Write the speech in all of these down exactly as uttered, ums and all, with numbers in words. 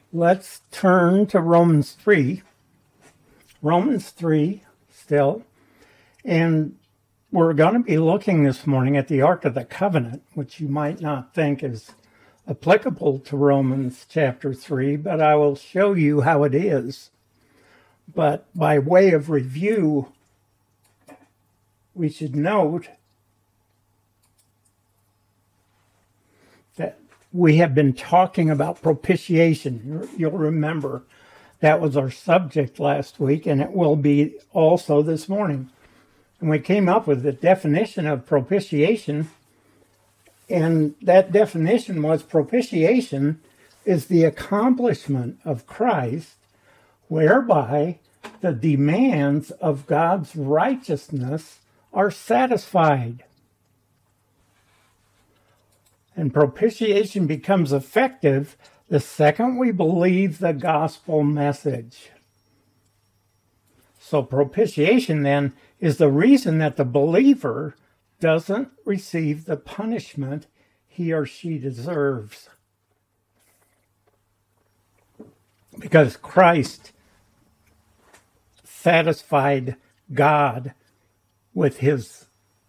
Let's turn to Romans three. Romans three still. And we're going to be looking this morning at the Ark of the Covenant, which you might not think is applicable to Romans chapter three, but I will show you how it is. But by way of review, we should note that we have been talking about propitiation. You'll remember that was our subject last week, and it will be also this morning. And we came up with the definition of propitiation, and that definition was propitiation is the accomplishment of Christ whereby the demands of God's righteousness are satisfied. And propitiation becomes effective the second we believe the gospel message. So propitiation then is the reason that the believer doesn't receive the punishment he or she deserves. Because Christ satisfied God with his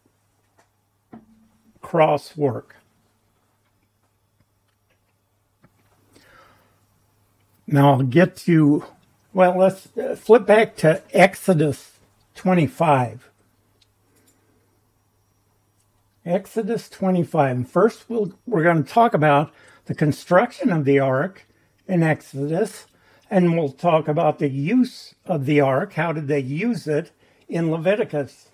cross work. Now I'll get to, well, let's flip back to Exodus twenty-five. Exodus twenty-five. And first we'll, we're going to talk about the construction of the ark in Exodus, and we'll talk about the use of the ark. How did they use it in Leviticus?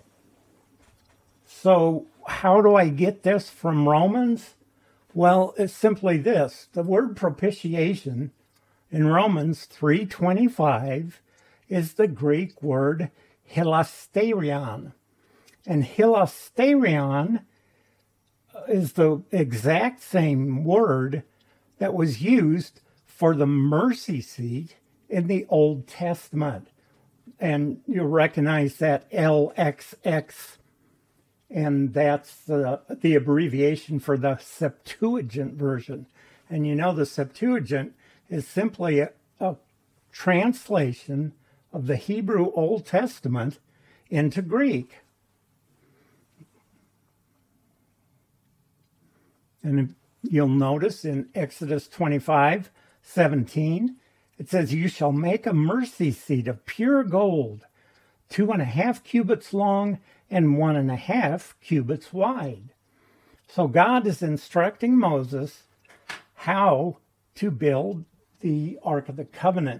So how do I get this from Romans? Well, it's simply this. The word propitiation in Romans three twenty-five is the Greek word hilasterion. And hilasterion is the exact same word that was used for the mercy seat in the Old Testament. And you'll recognize that L X X, and that's the, the abbreviation for the Septuagint version. And you know the Septuagint is simply a, a translation of the Hebrew Old Testament into Greek. And you'll notice in Exodus twenty-five seventeen, it says, "You shall make a mercy seat of pure gold, two and a half cubits long and one and a half cubits wide." So God is instructing Moses how to build the Ark of the Covenant.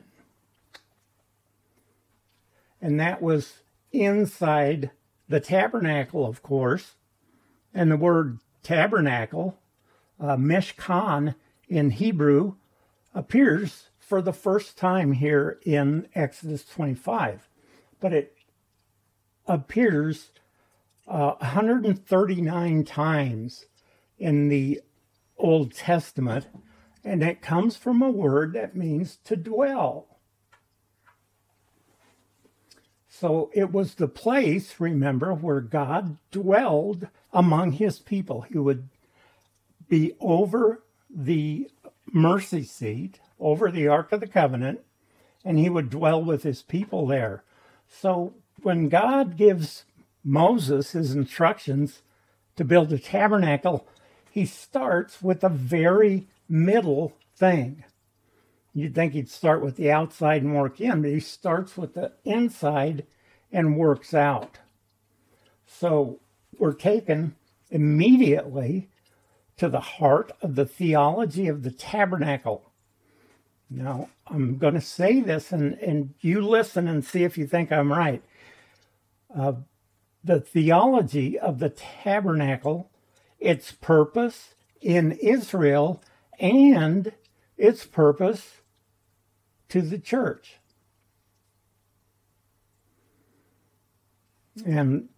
And that was inside the tabernacle, of course. And the word tabernacle, uh, mishkan in Hebrew, appears for the first time here in Exodus twenty-five. But it appears uh, one hundred thirty-nine times in the Old Testament, and it comes from a word that means to dwell. So it was the place, remember, where God dwelled among his people. He would be over the mercy seat, over the Ark of the Covenant, and he would dwell with his people there. So when God gives Moses his instructions to build a tabernacle, he starts with the very middle thing. You'd think he'd start with the outside and work in, but he starts with the inside and works out. So we're taken immediately to the heart of the theology of the tabernacle. Now, I'm going to say this, and, and you listen and see if you think I'm right. Uh, the theology of the tabernacle, its purpose in Israel, and its purpose to the church. And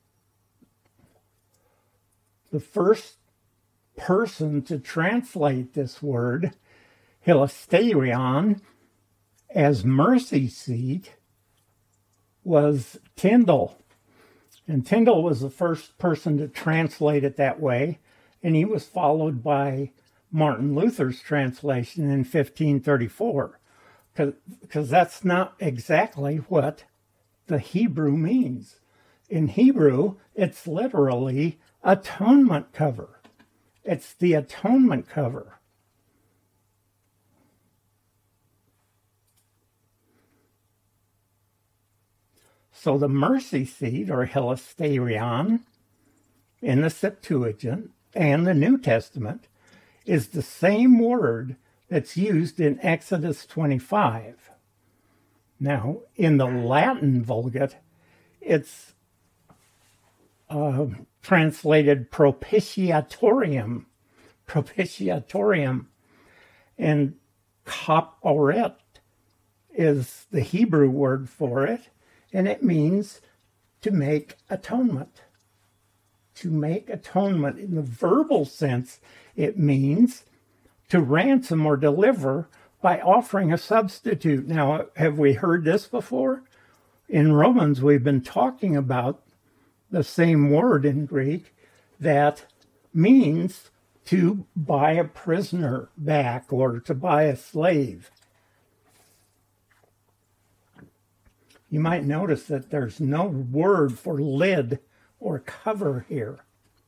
the first person to translate this word, hilasterion, as mercy seat, was Tyndale. And Tyndale was the first person to translate it that way, and he was followed by Martin Luther's translation in fifteen thirty-four, because that's not exactly what the Hebrew means. In Hebrew, it's literally atonement cover. It's the atonement cover. So the mercy seat, or hilasterion, in the Septuagint and the New Testament, is the same word that's used in Exodus twenty-five. Now, in the Latin Vulgate, it's uh, translated propitiatorium, propitiatorium, and kaporet is the Hebrew word for it, and it means to make atonement. To make atonement. In the verbal sense, it means to ransom or deliver by offering a substitute. Now, have we heard this before? In Romans, we've been talking about the same word in Greek that means to buy a prisoner back or to buy a slave. You might notice that there's no word for lid or cover here.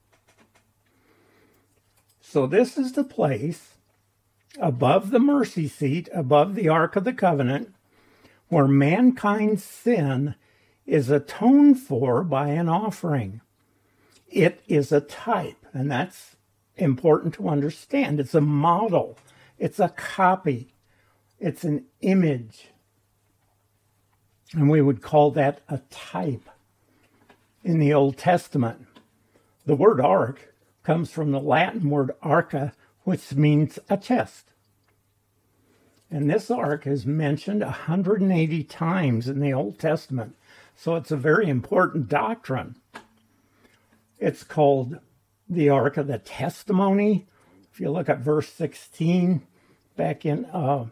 So this is the place above the mercy seat, above the Ark of the Covenant, where mankind's sin is atoned for by an offering. It is a type, and that's important to understand. It's a model. It's a copy. It's an image. And we would call that a type in the Old Testament. The word ark comes from the Latin word arca, which means a chest. And this ark is mentioned one hundred eighty times in the Old Testament. So it's a very important doctrine. It's called the Ark of the Testimony. If you look at verse sixteen, back in uh,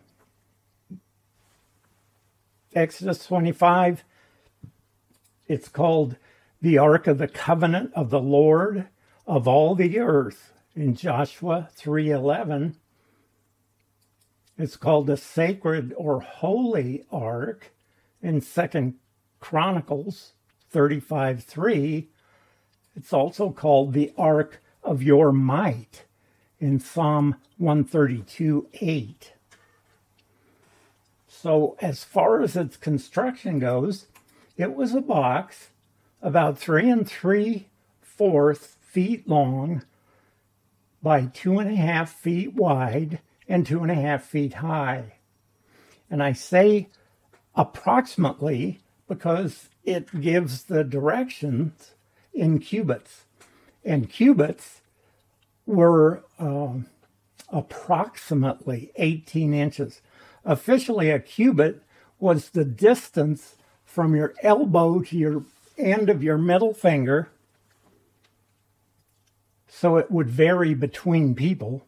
Exodus twenty-five, it's called the Ark of the Covenant of the Lord of all the earth. In Joshua three eleven, it's called the Sacred or Holy Ark. In Second Chronicles thirty-five three, it's also called the Ark of Your Might in Psalm one thirty-two eight. So as far as its construction goes, it was a box about three and three-fourths feet long by two and a half feet wide and two and a half feet high. And I say approximately because it gives the directions in cubits. And cubits were uh, approximately eighteen inches. Officially, a cubit was the distance from your elbow to your end of your middle finger. So it would vary between people.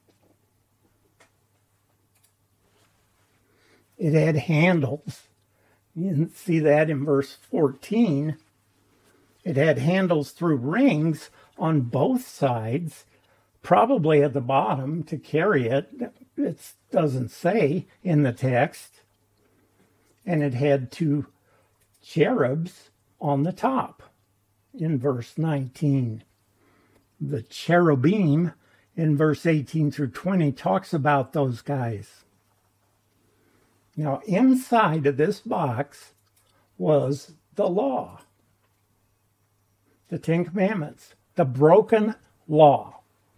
It had handles. You can see that in verse fourteen. It had handles through rings on both sides, probably at the bottom to carry it. It doesn't say in the text. And it had two cherubs on the top in verse nineteen. The cherubim in verse eighteen through twenty talks about those guys. Now, inside of this box was the law, the Ten Commandments, the broken law.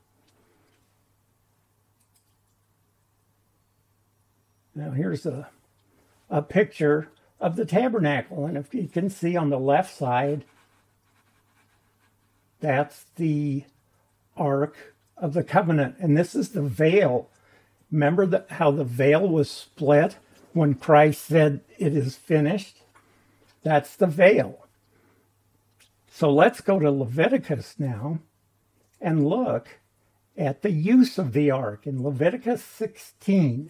Now, here's a, a picture of the tabernacle. And if you can see on the left side, that's the Ark of the Covenant. And this is the veil. Remember the, how the veil was split when Christ said, "It is finished"? That's the veil. So let's go to Leviticus now and look at the use of the ark in Leviticus sixteen.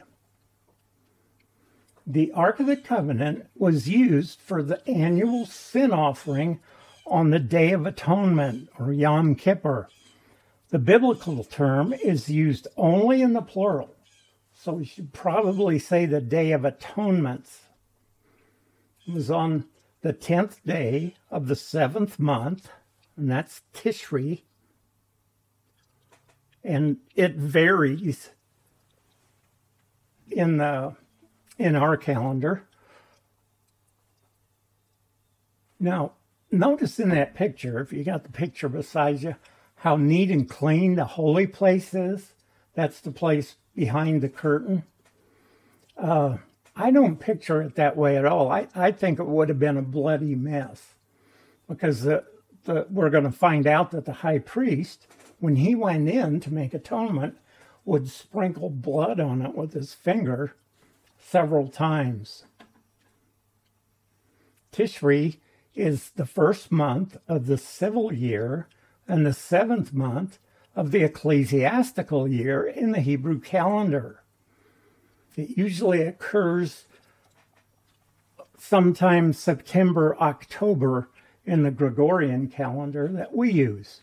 The Ark of the Covenant was used for the annual sin offering on the Day of Atonement, or Yom Kippur, The biblical term is used only in the plural. So we should probably say the Day of Atonements. It was on the tenth day of the seventh month, and that's Tishri. And it varies in the in our calendar. Now, notice in that picture, if you got the picture beside you, how neat and clean the holy place is. That's the place behind the curtain. Uh, I don't picture it that way at all. I, I think it would have been a bloody mess, because the, the, we're going to find out that the high priest, when he went in to make atonement, would sprinkle blood on it with his finger several times. Tishri is the first month of the civil year and the seventh month of the ecclesiastical year in the Hebrew calendar. It usually occurs sometime September, October in the Gregorian calendar that we use.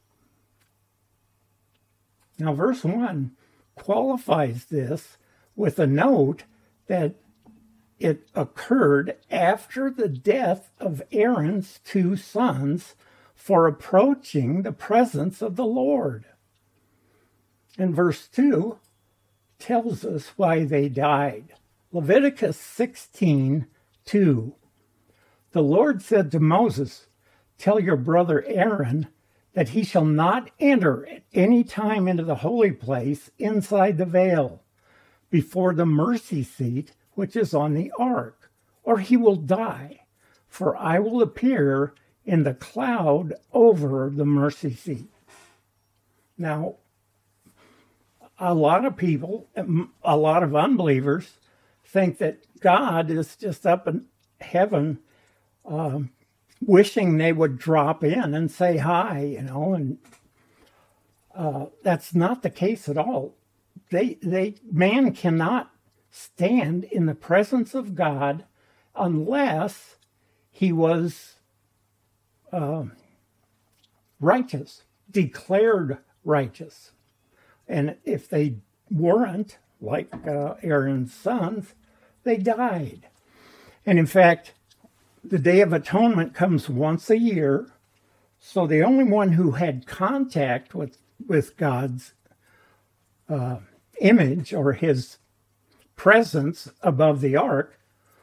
Now, verse one qualifies this with a note that it occurred after the death of Aaron's two sons for approaching the presence of the Lord. And verse two tells us why they died. Leviticus sixteen two. The Lord said to Moses, "Tell your brother Aaron that he shall not enter at any time into the holy place inside the veil, before the mercy seat which is on the ark, or he will die, for I will appear in the cloud over the mercy seat." Now, a lot of people, a lot of unbelievers, think that God is just up in heaven um, wishing they would drop in and say hi, you know, and uh, that's not the case at all. They, they, man cannot stand in the presence of God unless he was uh, righteous, declared righteous. And if they weren't, like uh, Aaron's sons, they died. And in fact, the Day of Atonement comes once a year, so the only one who had contact with, with God's uh, image or his presence above the ark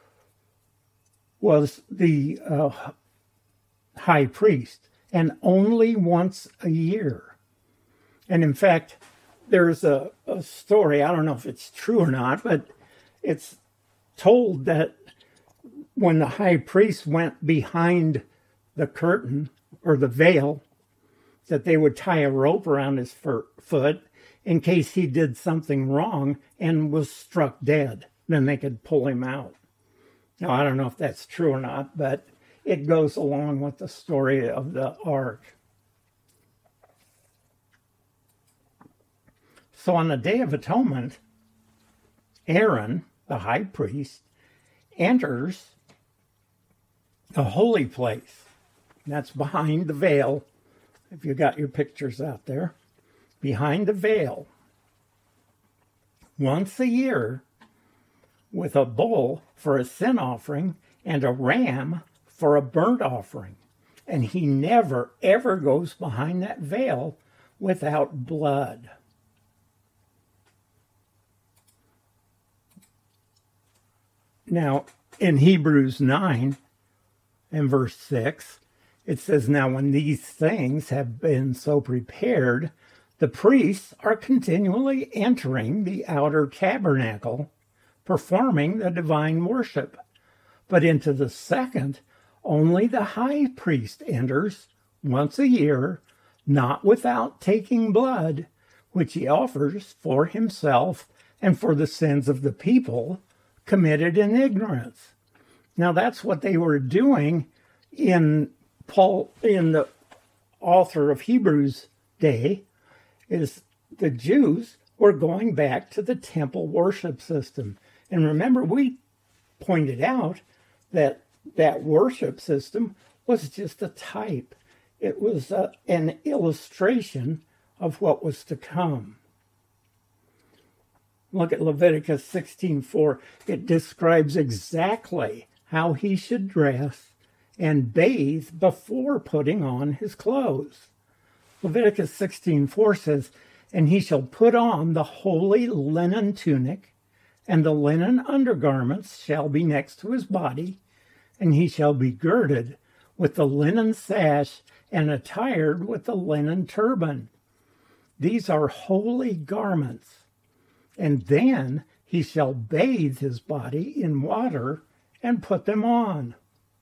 was the uh, high priest, and only once a year. And in fact, there's a, a story, I don't know if it's true or not, but it's told that when the high priest went behind the curtain or the veil, that they would tie a rope around his foot in case he did something wrong and was struck dead. Then they could pull him out. Now, I don't know if that's true or not, but it goes along with the story of the ark. So on the Day of Atonement, Aaron, the high priest, enters the holy place. That's behind the veil, if you got your pictures out there. Behind the veil, once a year, with a bull for a sin offering and a ram for a burnt offering. And he never, ever goes behind that veil without blood. Now, in Hebrews nine and verse six, it says, "Now when these things have been so prepared, the priests are continually entering the outer tabernacle, performing the divine worship. But into the second, only the high priest enters once a year, not without taking blood, which he offers for himself and for the sins of the people committed in ignorance." Now that's what they were doing in Paul, in the author of Hebrews' day, is the Jews were going back to the temple worship system. And remember, we pointed out that that worship system was just a type. It was a, an illustration of what was to come. Look at Leviticus sixteen four. It describes exactly how he should dress and bathe before putting on his clothes. Leviticus sixteen four says, "And he shall put on the holy linen tunic, and the linen undergarments shall be next to his body, and he shall be girded with the linen sash and attired with the linen turban. These are holy garments. And then he shall bathe his body in water and put them on."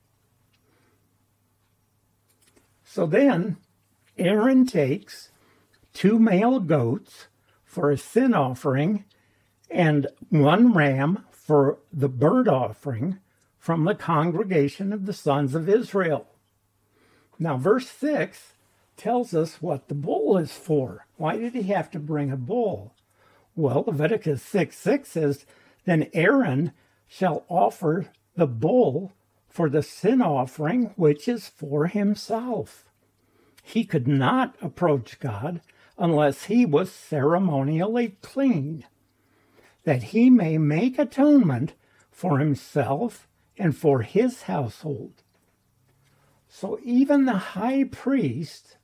So then Aaron takes two male goats for a sin offering and one ram for the burnt offering from the congregation of the sons of Israel. Now, verse six tells us what the bull is for. Why did he have to bring a bull? Well, Leviticus six six says, "Then Aaron shall offer the bull for the sin offering, which is for himself." He could not approach God unless he was ceremonially clean, that he may make atonement for himself and for his household. So even the high priest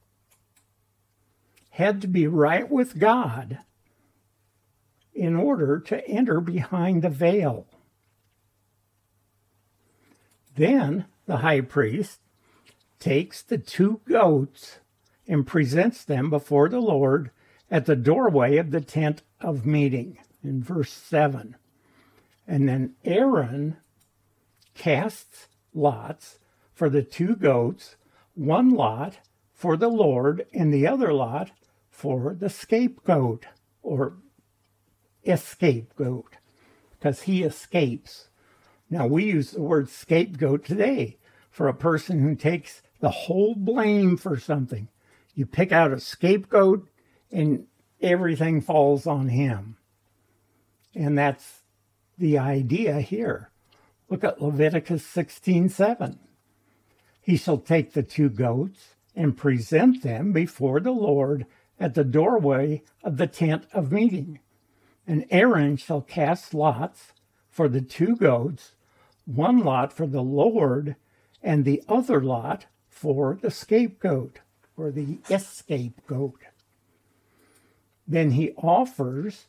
had to be right with God in order to enter behind the veil. Then the high priest takes the two goats and presents them before the Lord at the doorway of the tent of meeting, in verse seven. And then Aaron casts lots for the two goats, one lot for the Lord and the other lot for the scapegoat, or escapegoat, because he escapes. Now, we use the word scapegoat today for a person who takes the whole blame for something. You pick out a scapegoat and everything falls on him. And that's the idea here. Look at Leviticus sixteen seven. "He shall take the two goats and present them before the Lord at the doorway of the tent of meeting. And Aaron shall cast lots for the two goats, one lot for the Lord and the other lot for the scapegoat," or the escapegoat. Then he offers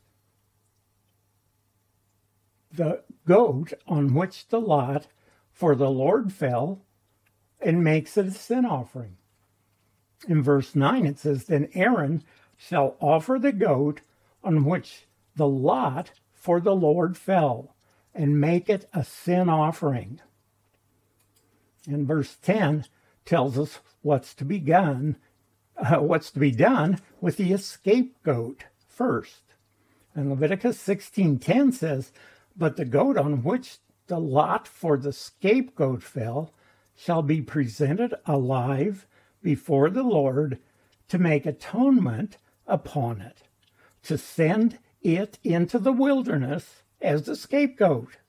the goat on which the lot for the Lord fell and makes it a sin offering. In verse nine it says, "Then Aaron shall offer the goat on which the lot for the Lord fell and make it a sin offering." And verse ten tells us what's to be done, uh, what's to be done with the scapegoat first. And Leviticus sixteen ten says, "But the goat on which the lot for the scapegoat fell shall be presented alive before the Lord to make atonement upon it, to send it into the wilderness as the scapegoat."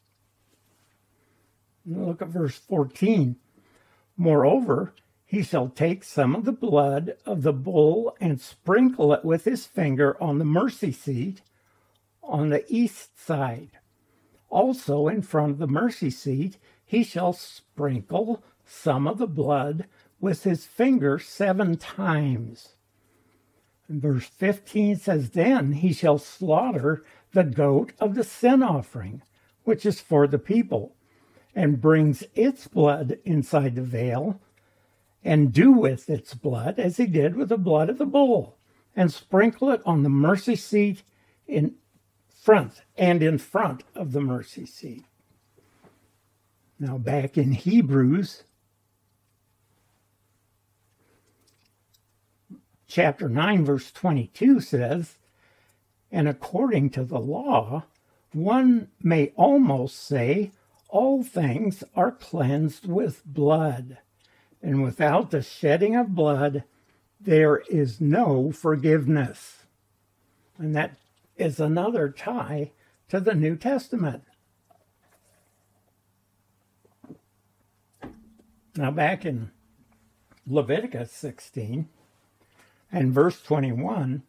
Look at verse fourteen. "Moreover, he shall take some of the blood of the bull and sprinkle it with his finger on the mercy seat on the east side. Also in front of the mercy seat he shall sprinkle some of the blood with his finger seven times." And verse fifteen says, "Then he shall slaughter the goat of the sin offering, which is for the people, and brings its blood inside the veil, and do with its blood as he did with the blood of the bull, and sprinkle it on the mercy seat in front and in front of the mercy seat." Now back in Hebrews chapter nine, verse twenty-two says, "And according to the law, one may almost say all things are cleansed with blood, and without the shedding of blood, there is no forgiveness." And that is another tie to the New Testament. Now back in Leviticus sixteen, And verse twenty-one,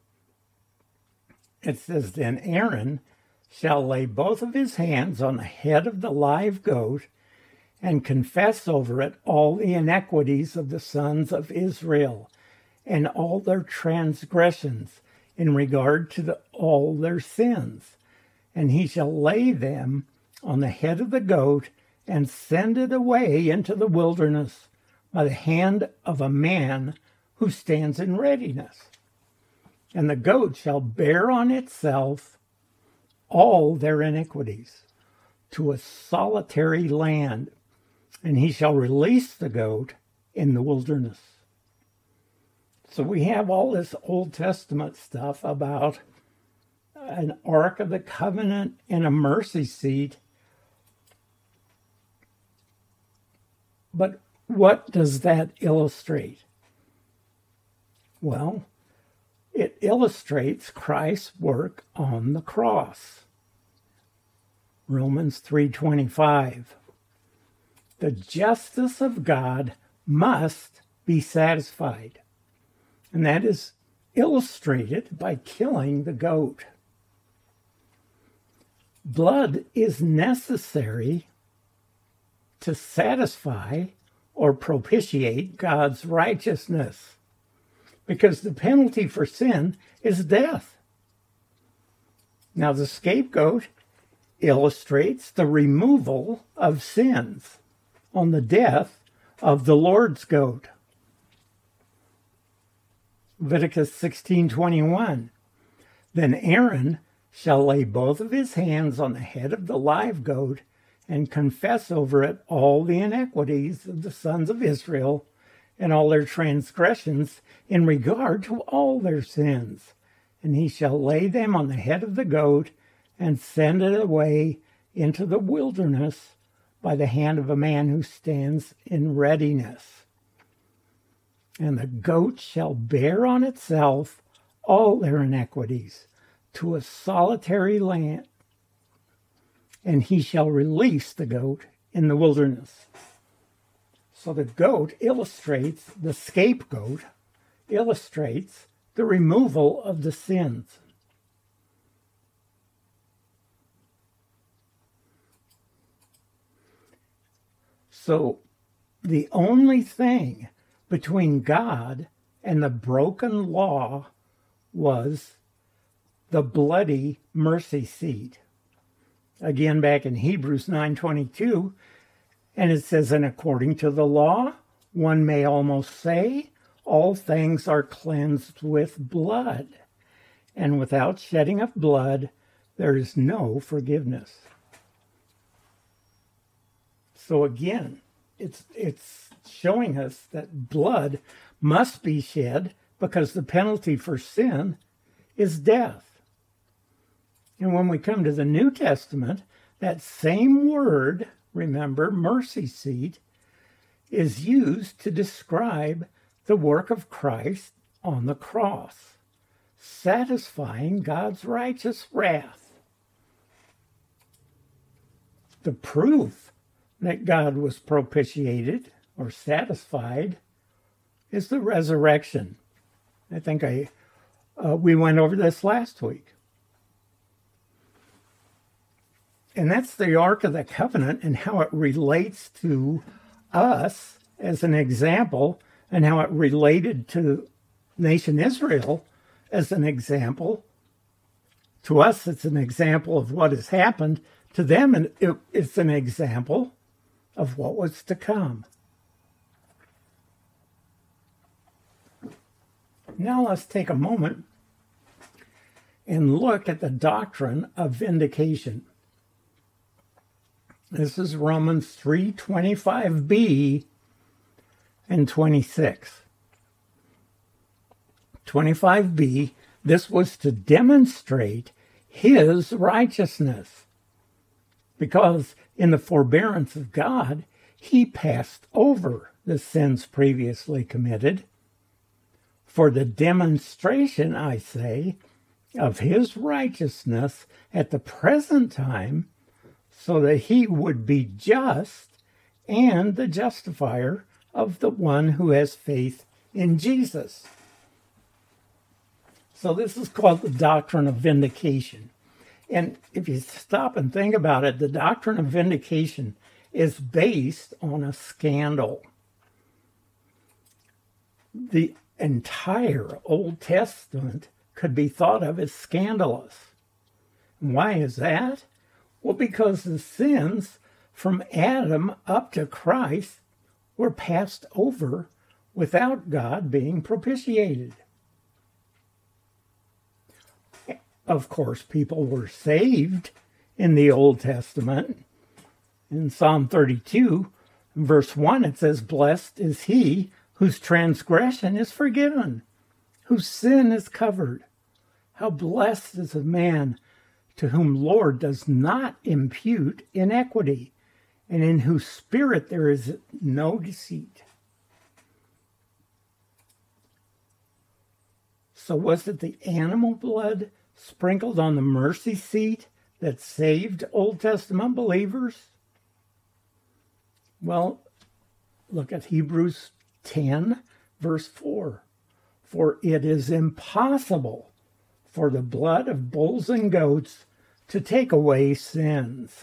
it says, "Then Aaron shall lay both of his hands on the head of the live goat and confess over it all the iniquities of the sons of Israel and all their transgressions in regard to the, all their sins. And he shall lay them on the head of the goat and send it away into the wilderness by the hand of a man who stands in readiness. And the goat shall bear on itself all their iniquities to a solitary land, and he shall release the goat in the wilderness." So we have all this Old Testament stuff about an Ark of the Covenant and a mercy seat. But what does that illustrate? Well, it illustrates Christ's work on the cross. Romans three twenty-five. The justice of God must be satisfied. And that is illustrated by killing the goat. Blood is necessary to satisfy or propitiate God's righteousness, because the penalty for sin is death. Now, the scapegoat illustrates the removal of sins on the death of the Lord's goat. Leviticus sixteen twenty-one. "Then Aaron shall lay both of his hands on the head of the live goat and confess over it all the iniquities of the sons of Israel and all their transgressions in regard to all their sins. And he shall lay them on the head of the goat and send it away into the wilderness by the hand of a man who stands in readiness. And the goat shall bear on itself all their iniquities to a solitary land, and he shall release the goat in the wilderness." So the goat illustrates, the scapegoat illustrates the removal of the sins. So the only thing between God and the broken law was the bloody mercy seat. Again, back in Hebrews nine twenty-two, and it says, "And according to the law, one may almost say, all things are cleansed with blood, and without shedding of blood, there is no forgiveness." So again, it's it's showing us that blood must be shed because the penalty for sin is death. And when we come to the New Testament, that same word, remember, mercy seat, is used to describe the work of Christ on the cross, satisfying God's righteous wrath. The proof that God was propitiated or satisfied is the resurrection. I think I uh, we went over this last week. And that's the Ark of the Covenant and how it relates to us as an example, and how it related to nation Israel as an example. To us, it's an example of what has happened. To them, and it, it's an example of what was to come. Now let's take a moment and look at the doctrine of vindication. This is Romans three twenty-five b and twenty-six. twenty-five b, this was to demonstrate his righteousness, because in the forbearance of God, he passed over the sins previously committed for the demonstration, I say, of his righteousness at the present time, so that he would be just and the justifier of the one who has faith in Jesus. So this is called the doctrine of vindication. And if you stop and think about it, the doctrine of vindication is based on a scandal. The entire Old Testament could be thought of as scandalous. Why is that? Well, because the sins from Adam up to Christ were passed over without God being propitiated. Of course, people were saved in the Old Testament. In Psalm thirty-two, verse one, it says, "Blessed is he whose transgression is forgiven, whose sin is covered. How blessed is the man to whom Lord does not impute iniquity, and in whose spirit there is no deceit." So was it the animal blood sprinkled on the mercy seat that saved Old Testament believers? Well, look at Hebrews ten, verse four. "For it is impossible for the blood of bulls and goats to take away sins."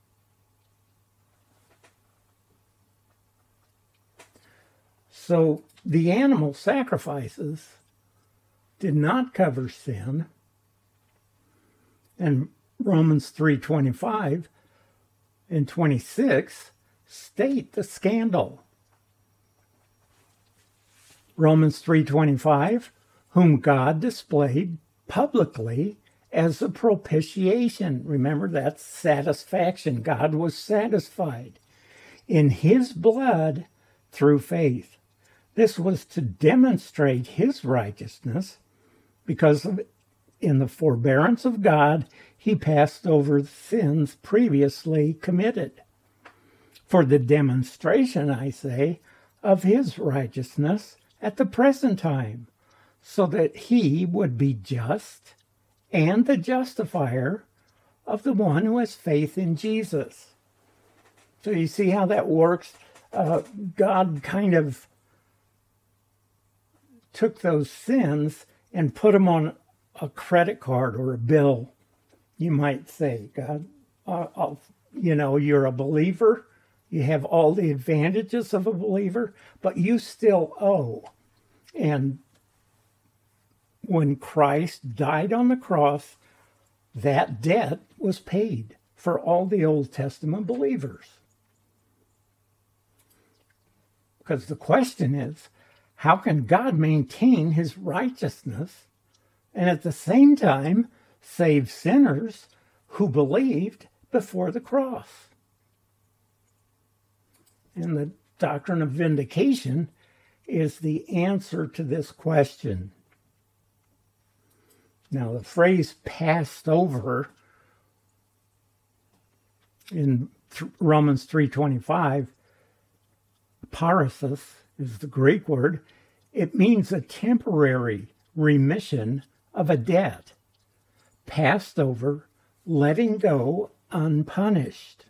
So the animal sacrifices did not cover sin. And Romans three twenty-five and twenty-six state the scandal. Romans three twenty-five, "Whom God displayed publicly as a propitiation." Remember, that's satisfaction. God was satisfied in his blood through faith. This was to demonstrate his righteousness, because of, in the forbearance of God, he passed over sins previously committed. For the demonstration, I say, of his righteousness at the present time, so that he would be just and the justifier of the one who has faith in Jesus. So you see how that works? Uh, God kind of took those sins and put them on a credit card or a bill. You might say, God, uh, I'll, you know, you're a believer. You have all the advantages of a believer, but you still owe. And when Christ died on the cross, that debt was paid for all the Old Testament believers. Because the question is, how can God maintain his righteousness and at the same time save sinners who believed before the cross? And the doctrine of vindication is the answer to this question. Now, the phrase "passed over" in Romans three twenty-five, parasis is the Greek word. It means a temporary remission of a debt, passed over, letting go unpunished.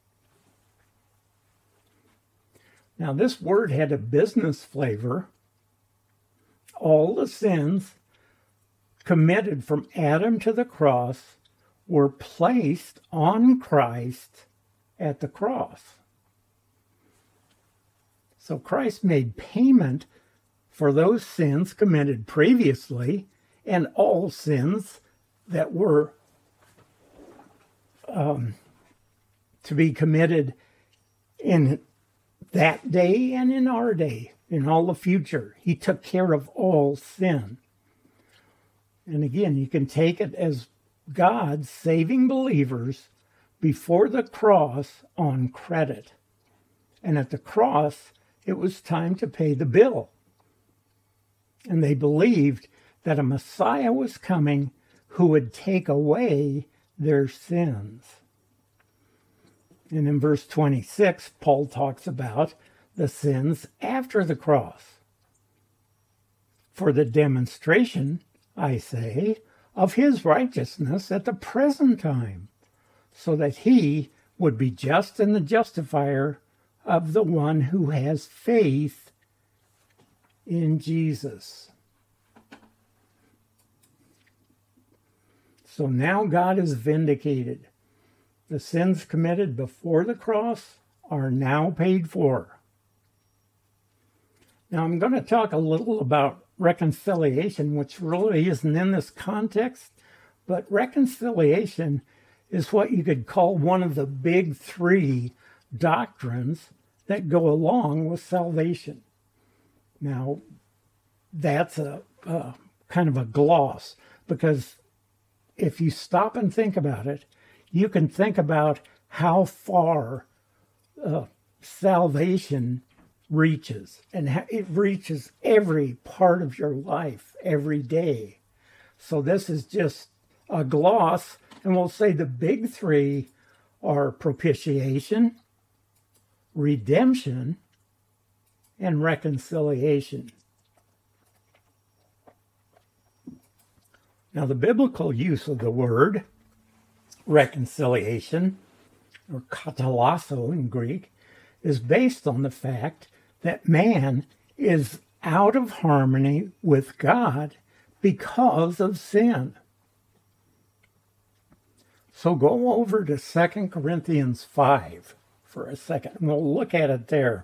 Now, this word had a business flavor. All the sins committed from Adam to the cross were placed on Christ at the cross. So Christ made payment for those sins committed previously and all sins that were um, to be committed in that day and in our day, in all the future. He took care of all sin. And again, you can take it as God saving believers before the cross on credit. And at the cross, it was time to pay the bill. And they believed that a Messiah was coming who would take away their sins. And in verse twenty-six, Paul talks about the sins after the cross. For the demonstration, I say, of his righteousness at the present time, so that he would be just and the justifier of the one who has faith in Jesus. So now God is vindicated. The sins committed before the cross are now paid for. Now I'm going to talk a little about reconciliation, which really isn't in this context, but reconciliation is what you could call one of the big three doctrines that go along with salvation. Now, that's a, a kind of a gloss, because if you stop and think about it, you can think about how far uh, salvation reaches, and it reaches every part of your life every day. So this is just a gloss, and we'll say the big three are propitiation, redemption, and reconciliation. Now, the biblical use of the word reconciliation, or katalasso in Greek, is based on the fact that man is out of harmony with God because of sin. So go over to Second Corinthians five for a second, and we'll look at it there.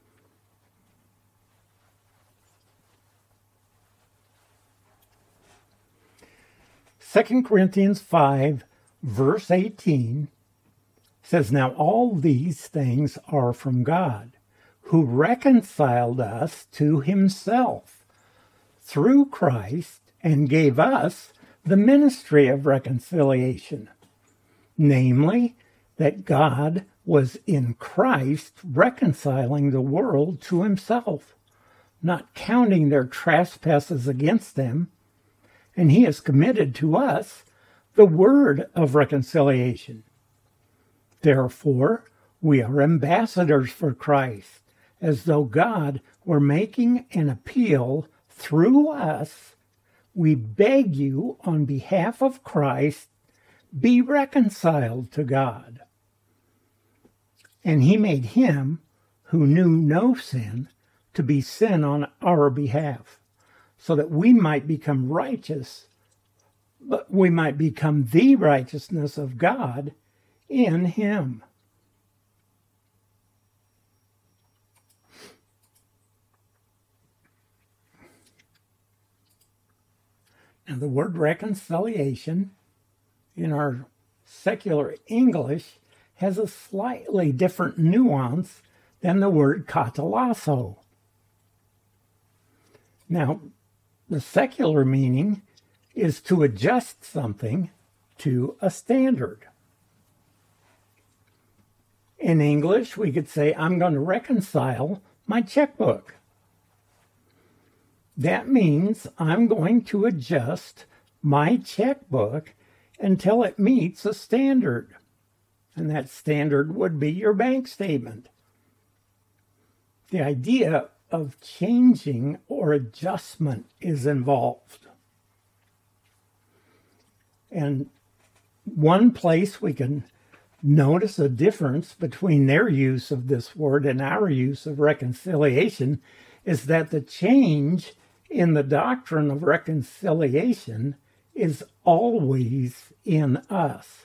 Second Corinthians five, verse eighteen says, "Now all these things are from God, who reconciled us to himself through Christ and gave us the ministry of reconciliation, namely, that God was in Christ reconciling the world to himself, not counting their trespasses against them, and he has committed to us the word of reconciliation. Therefore, we are ambassadors for Christ, as though God were making an appeal through us. We beg you on behalf of Christ, be reconciled to God. And he made him who knew no sin to be sin on our behalf, so that we might become righteous, but we might become the righteousness of God in him." Now, the word reconciliation in our secular English has a slightly different nuance than the word katalasso. Now, the secular meaning is to adjust something to a standard. In English, we could say, I'm going to reconcile my checkbook. That means I'm going to adjust my checkbook until it meets a standard. And that standard would be your bank statement. The idea of changing or adjustment is involved. And one place we can notice a difference between their use of this word and our use of reconciliation is that the change in the doctrine of reconciliation is always in us.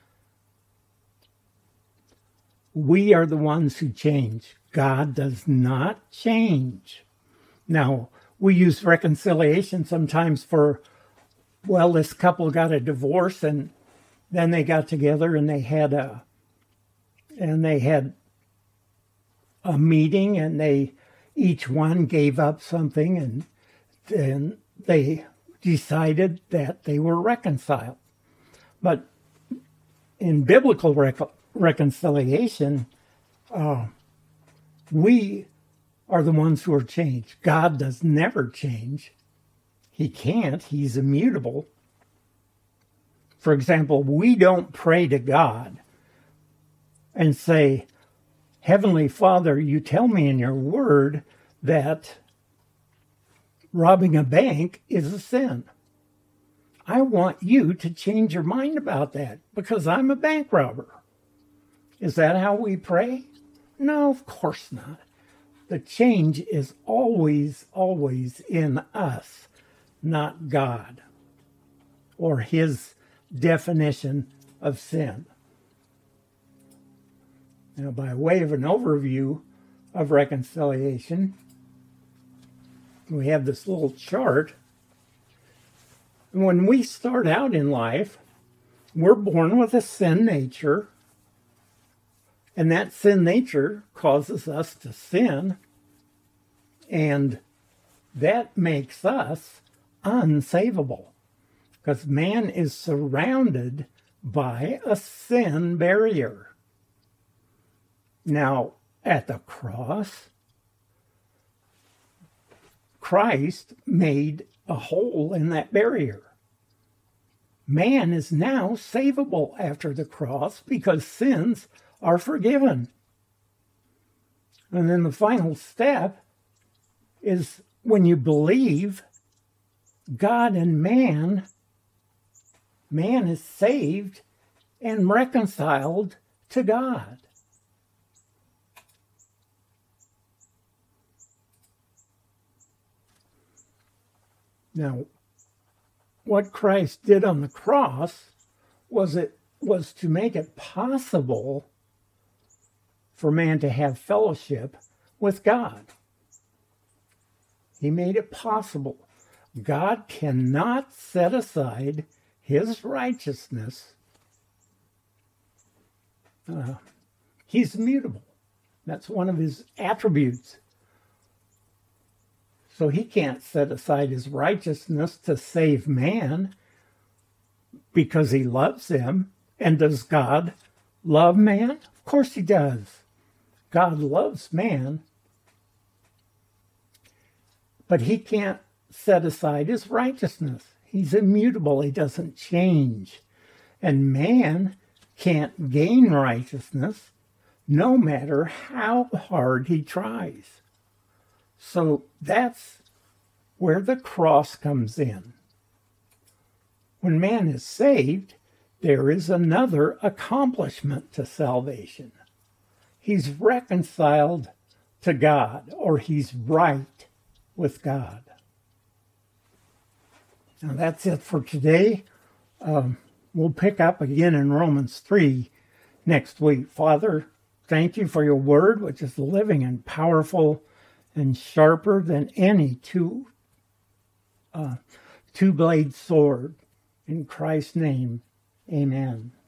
We are the ones who change. God does not change. Now, we use reconciliation sometimes for, well, this couple got a divorce and then they got together and they had a and they had a meeting and they each one gave up something and then they decided that they were reconciled. But in biblical rec- reconciliation, uh, we are the ones who are changed. God does never change. He can't. He's immutable. For example, we don't pray to God and say, Heavenly Father, you tell me in your word that robbing a bank is a sin. I want you to change your mind about that because I'm a bank robber. Is that how we pray? No, of course not. The change is always, always in us, not God or his definition of sin. Now, by way of an overview of reconciliation, we have this little chart. When we start out in life, we're born with a sin nature, and that sin nature causes us to sin, and that makes us unsavable, because man is surrounded by a sin barrier. Now, at the cross, Christ made a hole in that barrier. Man is now savable after the cross because sins are forgiven. And then the final step is when you believe God and man, man is saved and reconciled to God. Now, what Christ did on the cross was it was to make it possible for man to have fellowship with God. He made it possible. God cannot set aside his righteousness. Uh, he's immutable. That's one of his attributes. So he can't set aside his righteousness to save man because he loves him. And does God love man? Of course he does. God loves man. But he can't set aside his righteousness. He's immutable. He doesn't change. And man can't gain righteousness no matter how hard he tries. So that's where the cross comes in. When man is saved, there is another accomplishment to salvation. He's reconciled to God, or he's right with God. Now that's it for today. Um, we'll pick up again in Romans three next week. Father, thank you for your word, which is living and powerful and sharper than any two, uh, two-blade sword. In Christ's name, amen.